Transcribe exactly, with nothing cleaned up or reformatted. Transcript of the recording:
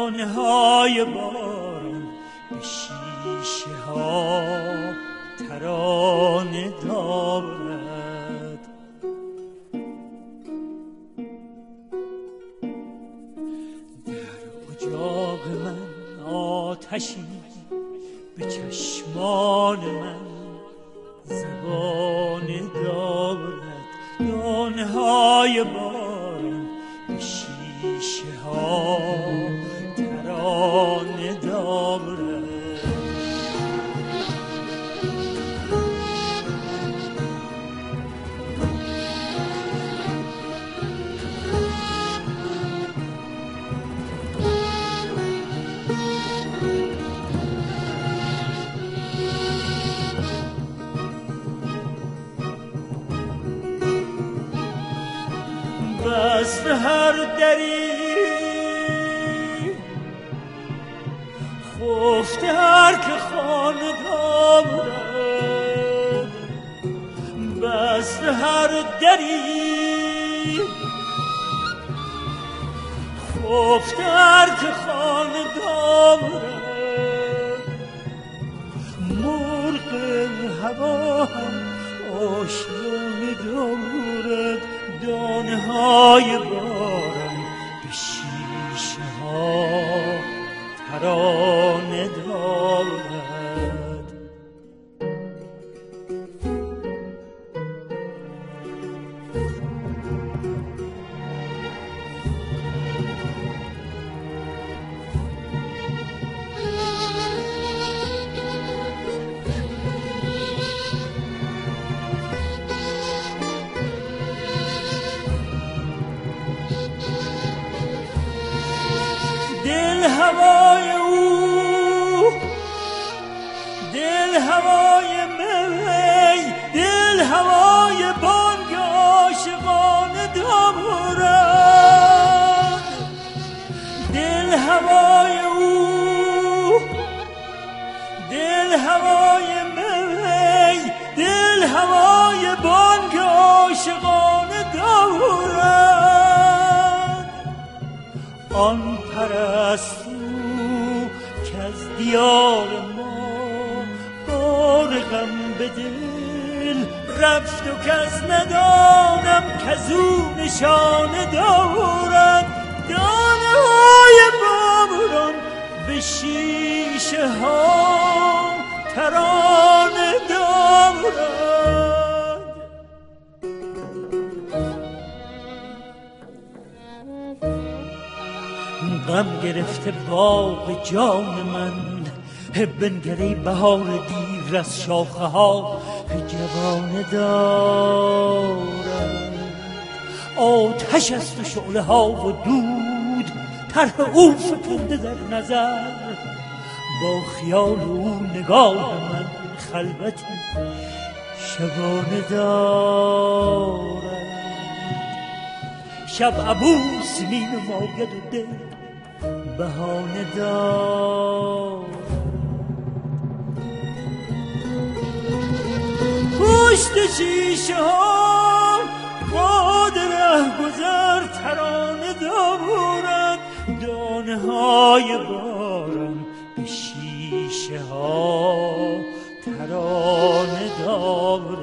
دانه های باران به شیشه ها ترانه دارد. در اجاق من آتشی به چشمان من زبانه دارد. دانه های باران به شیشه ها ترانه دارد. بست هر دری خفته هر که خانه دارد. بست هر دری خفته هر که خانه دارد. مرغ هوا هم آشیانه دارد. دانه های باران به شیشه ها ترانه دارد. دل هوای او، دل هوای می، دل هوای بانگ عاشقانه دارد. دل هوای او، دل هوای می، دل هوای بانگ عاشقانه دارد. آن پرستو که از دیار ما بار غم به دل رفت و کس ندانم که او نشانه دارد. دانه های باران به شیشه ها ترانه دارد. غم گرفته باغ جان من، بنگره بهار دیر از شاخه ها جوانه دارد. آتش است و شعله ها و دود، طرح او فکنده در نظر. با خیال او نگاه من خلوتی شبانه دارد. شب عبوس می نماید و دل بهانه دارد. پشت شیشه ها باد رهگذر ترانه دارد. دانه های باران به شیشه ها ترانه دارد.